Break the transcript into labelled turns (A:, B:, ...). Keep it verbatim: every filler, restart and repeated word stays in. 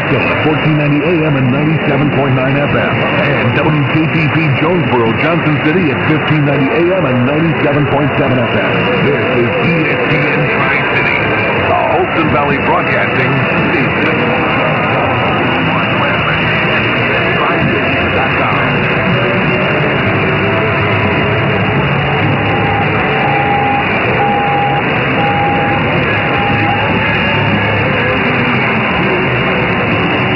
A: Blackstone, fourteen ninety A M and ninety-seven point nine F M. And W K T P Jonesboro, Johnson City at fifteen ninety A M and ninety-seven point seven F M. This is E S P N Tri-City, the Holston Valley Broadcasting